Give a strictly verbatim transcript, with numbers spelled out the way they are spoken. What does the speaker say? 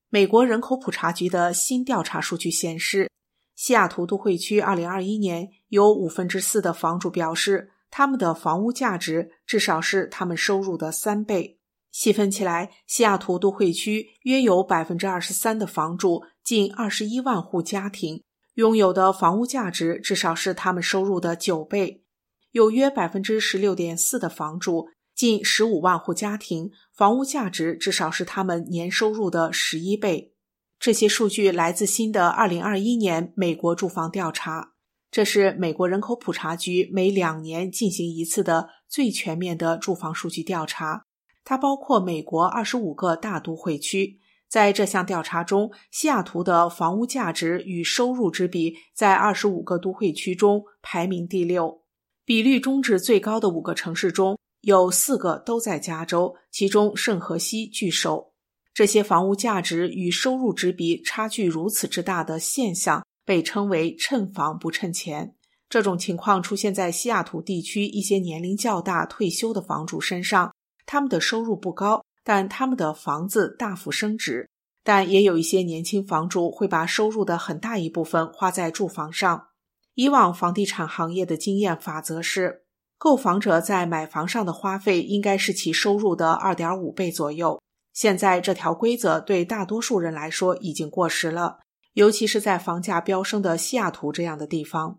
美国人口普查局的新调查数据显示，西雅图都会区二零二一年有五分之四的房主表示，他们的房屋价值至少是他们收入的三倍。细分起来，西雅图都会区约有 百分之二十三 的房主，近二十一万户家庭，拥有的房屋价值至少是他们收入的九倍。有约 百分之十六点四 的房主，近十五万户家庭，房屋价值至少是他们年收入的十一倍。这些数据来自新的二零二一年美国住房调查，这是美国人口普查局每两年进行一次的最全面的住房数据调查，它包括美国二十五个大都会区。在这项调查中，西雅图的房屋价值与收入之比在二十五个都会区中排名第六。比率中值最高的五个城市中，有四个都在加州，其中圣荷西居首。这些房屋价值与收入之比差距如此之大的现象被称为趁房不趁钱。这种情况出现在西雅图地区一些年龄较大退休的房主身上，他们的收入不高，但他们的房子大幅升值。但也有一些年轻房主会把收入的很大一部分花在住房上。以往房地产行业的经验法则是，购房者在买房上的花费应该是其收入的 二点五倍左右。现在这条规则对大多数人来说已经过时了，尤其是在房价飙升的西雅图这样的地方。